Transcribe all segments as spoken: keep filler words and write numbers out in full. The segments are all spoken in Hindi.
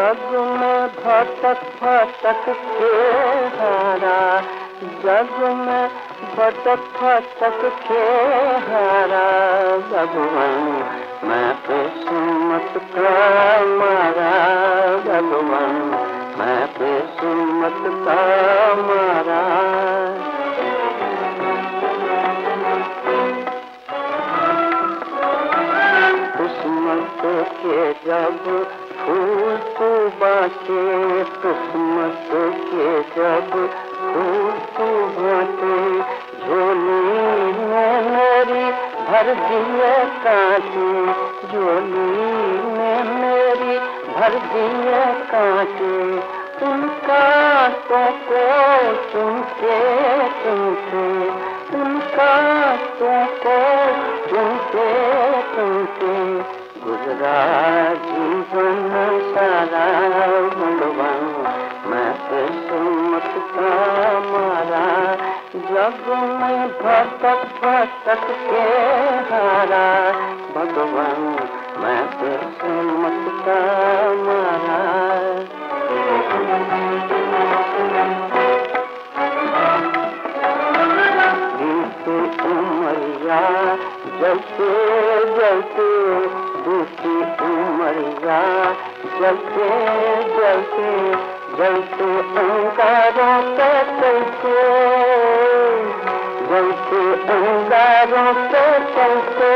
जग में भटक भटक के हारा, जग में भटक भटक के हारा। भगवान मैं किस्मत का मारा, भगवान मैं किस्मत का मारा। किस्मत के जब फूल तो बाटे, किस्मत के जब फूल तो बाटे, झोली में मेरी भर दिए कांटे, झोली में मेरी भर दिए कांटे। उनका तो को चुनते चुनते, उनका तो को चुनते चुनते गुजरा जीवन सारा। भगवान मैं किस्मत का मारा, जग में भटक भटक के हारा। भगवान मैं किस्मत का मारा। बीती उमरिया जलते जलते, बीती उमरिया जलते जलते, जलते अंगारों के चलते, जलते अंगारों के चलते।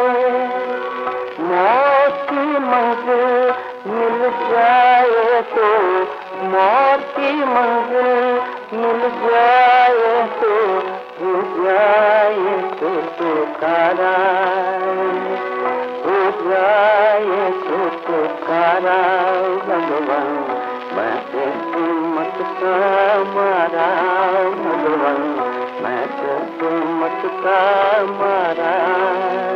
मौत की मंजिल मिल जाए तो, मौत की मंजिल मिल जाए तो, हो जाए तो पुकारा, हो जाए तो पुकारा। भगवान मैं किस्मत का मारा, भगवान मैं किस्मत का मारा।